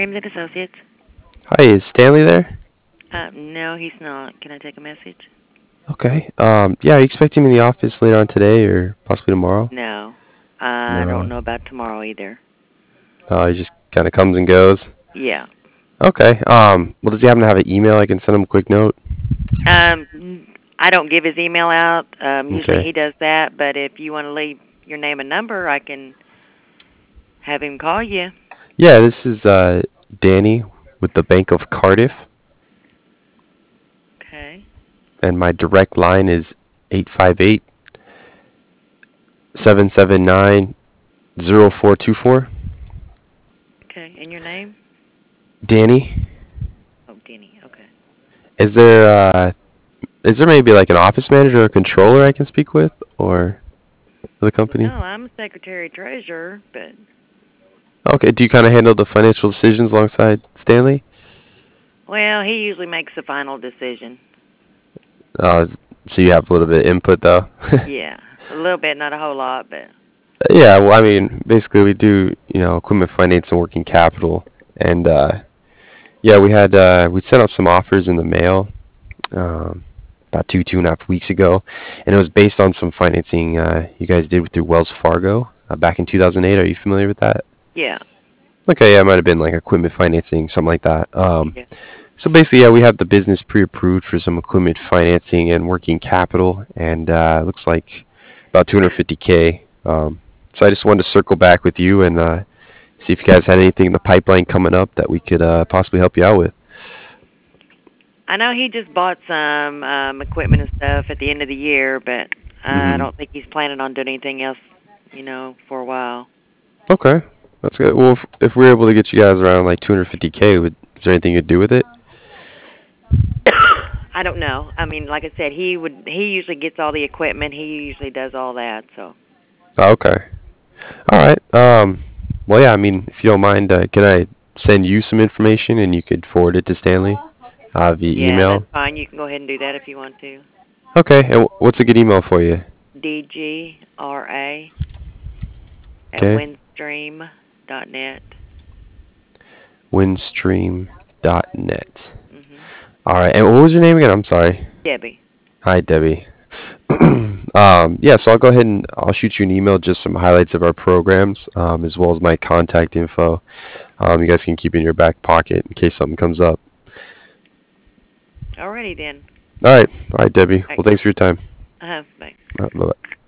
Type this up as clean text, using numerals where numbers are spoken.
Ramsey Associates. Hi, is Stanley there? No, he's not. Can I take a message? Okay. Yeah, are you expecting him in the office later on today or possibly tomorrow? No. I don't No. know about tomorrow either. He just kind of comes and goes. Yeah. Okay. Well, does he happen to have an email I can send him a quick note? I don't give his email out. Usually Okay. he does that, but if you want to leave your name and number, I can have him call you. Yeah, this is Danny with the Bank of Cardiff, Okay. and my direct line is 858-779-0424. Okay. And your name? Danny, Oh, Denny. Okay. is there maybe like an office manager or a controller I can speak with or the No, company? I'm secretary treasurer, but Okay, do you kind of handle the financial decisions alongside Stanley? well, he usually makes the final decision. Uh, so you have a little bit of input though. Yeah. A little bit, not a whole lot, but Yeah, well, I mean, basically we do, equipment finance and working capital, and yeah, we sent out some offers in the mail um, about 2.5 weeks ago, and it was based on some financing you guys did through Wells Fargo back in 2008. Are you familiar with that? yeah. Okay, yeah, it might have been like equipment financing, something like that. Yeah. So basically, yeah, we have the business pre-approved for some equipment financing and working capital, and it looks like about 250K. So I just wanted to circle back with you and see if you guys had anything in the pipeline coming up that we could possibly help you out with. I know he just bought some equipment and stuff at the end of the year, but I Hmm. don't think he's planning on doing anything else, for a while. Okay, that's good. Well, if we're able to get you guys around like 250K, is there anything you'd do with it? I don't know. I mean, like I said, he usually gets all the equipment. He usually does all that, so. Oh, okay. All right. Well, yeah. I mean, if you don't mind, can I send you some information and you could forward it to Stanley via Yeah, that's email? fine. You can go ahead and do that if you want to. Okay. And what's a good email for you? Okay. DGRA@windstream.net. Windstream.net. Mhm. All right. And what was your name again? I'm sorry. Debbie. Hi, Debbie. Yeah, so I'll go ahead and I'll shoot you an email, just some highlights of our programs, as well as my contact info. You guys can keep it in your back pocket in case something comes up. Alrighty then. All right. All right, Debbie. All Well, thanks for your time. right. Bye. Bye-bye.